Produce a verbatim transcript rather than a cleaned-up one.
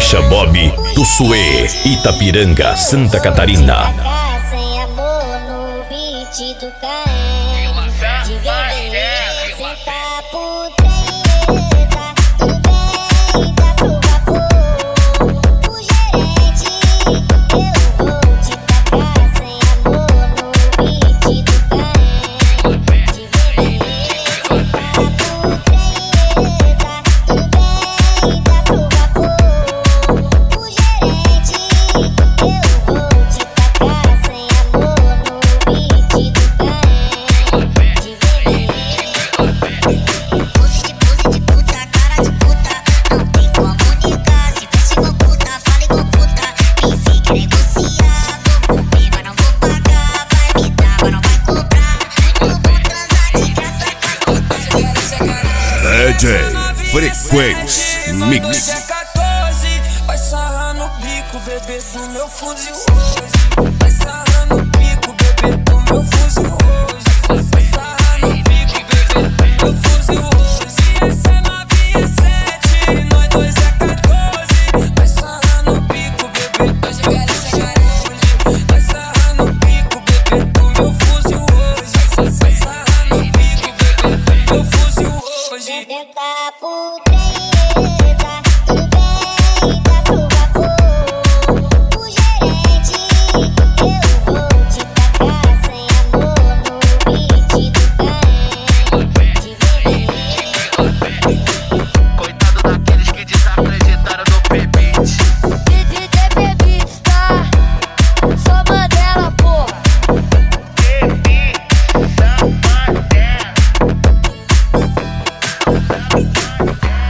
Caixa Bob do Suê, Itapiranga, Santa Catarina. Sem amor no beat do Caem. De beber, sentar por treta. Tudo bem, dá pro vapor. O gerente, eu vou te tacar. Sem amor no beat do Caem. De beber, sentar por treta. Tudo bem, dá pro vapor. O gerente, eu vou te tacar. Sem amor no beat do Caem. De beber. Pose de pose de puta, cara de puta. Não tem como negar. Se veste igual puta, fala igual puta. Quem fica negociado, comigo eu não vou pagar. Vai me dar, mas não vai cobrar. Eu vou transar de graça com as putas. D J Frequência Mix. quatorze, vai sarrar no bico, bebê do meu fuzil hoje. Vai sarrar no bico, bebê do meu fuzil hoje. Vai sarrar no bico, bebê do meu fuzil hoje. Se essa é nove e é sete, nós dois é quatorze. Vai sarrar no bico, bebê, hoje quero chegar hoje. Vai sarrar no bico, bebê do meu fuzil hoje. Vai sarrar no bico, bebê do meu fuzil hoje. Sentar por treta, tudo bem, dá pro vapor. O gerente, eu vou te tacar. Sem amor no beat do Caem. De beber. Coitado daqueles que desacreditaram no P-Beat. D J P-Beats, tá? Sou Mandela, porra. P-Beat, Safadela.